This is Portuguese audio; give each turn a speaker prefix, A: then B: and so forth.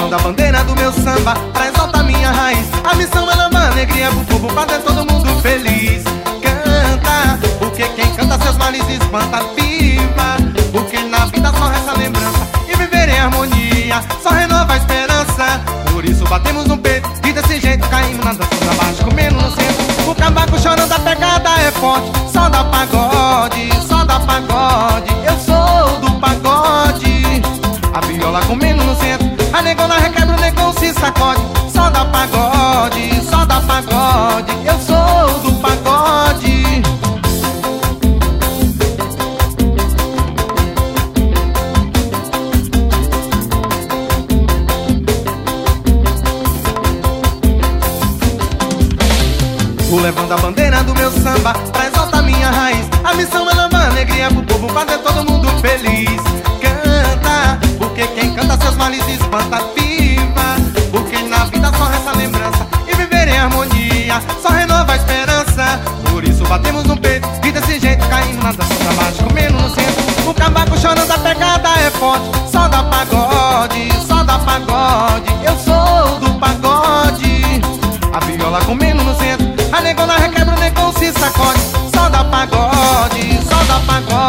A: levando a bandeira do meu samba pra exaltar minha raiz. A missão é levar alegria pro povo, fazer todo mundo feliz. Canta, porque quem canta seus males espanta. Viva, porque na vida só resta lembrança. E viver em harmonia só renova a esperança. Por isso batemos no peito e desse jeito caímos na dança pra baixo, comendo no centro. O cavaco chorando, a pegada é forte. Só dá pagode, só dá pagode. Eu sou do pagode. A viola comendo no centro, a negona requebra, o negão se sacode. Só dá pagode, só dá pagode. Eu sou do pagode. Vou levando a bandeira do meu samba pra exaltar minha raiz. A missão é levar alegria pro povo, fazer todo mundo feliz. Canta, porque quem canta seus males espanta. Viva, porque na vida só resta lembrança. E viver em harmonia só renova a esperança. Por isso batemos no peito e desse jeito caímos na dança pra baixo, comendo no centro. O cavaco chorando, a pegada é forte. Só dá pagode, só dá pagode. Eu sou do pagode. A viola comendo no centro, a negona requebra, o negão se sacode. Só dá pagode, só dá pagode.